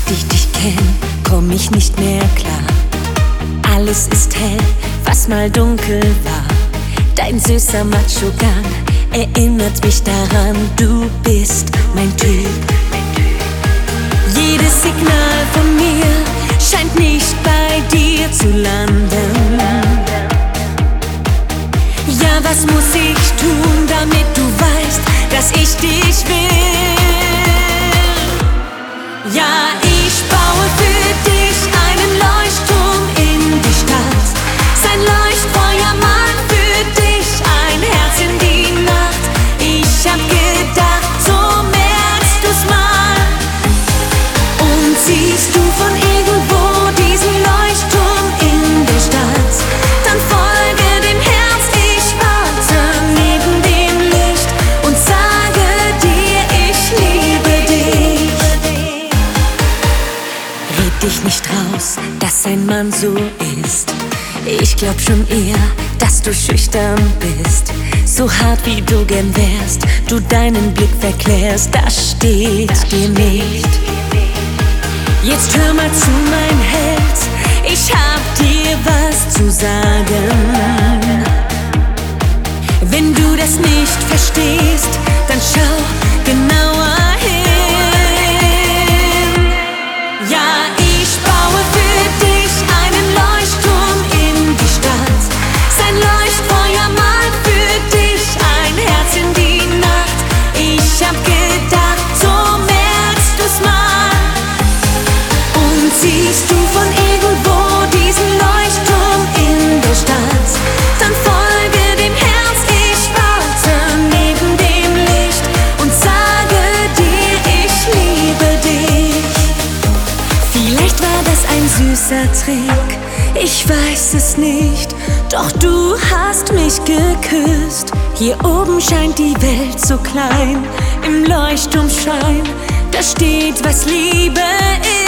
Seit ich dich kenn, komm ich nicht mehr klar. Alles ist hell, was mal dunkel war. Dein süßer Macho-Gang erinnert mich daran, du bist mein Typ. Jedes Signal von mir scheint nicht bei dir zu landen. Ja, was muss ich tun, damit du weißt, dass ich dich will? Ja, ich baue für dich einen Leuchtturm in die Stadt. Sein Leuchtfeuer malt für dich ein Herz in die Nacht. Ich hab gedacht, so merkst du's mal. Und siehst du von irgendwo diesen Leuchtturm in der Stadt, dann folge dem Herz, ich warte neben dem Licht und sage dir, ich liebe dich. Red dich nicht raus, dass ein Mann so ist. Ich glaub schon eher, dass du schüchtern bist. So hart wie du gern wärst, du deinen Blick verklärst, das steht dir nicht. Jetzt hör mal zu, mein Held, ich hab dir was zu sagen. Wenn du das nicht verstehst, dann schau genauer hin. Ja, ich baue für dich einen Leuchtturm in die Stadt. Sein Leuchtfeuer malt für dich ein Herz in die Nacht. Ich hab gedacht, so merkst du's mal. Und siehst du von irgendwo diesen Leuchtturm in der Stadt, dann folge dem Herz, ich warte neben dem Licht und sage dir, ich liebe dich. Vielleicht war das ein süßer Trick, ich weiß es nicht, doch du hast mich geküsst. Hier oben scheint die Welt so klein, im Leuchtturmschein, da steht, was Liebe ist.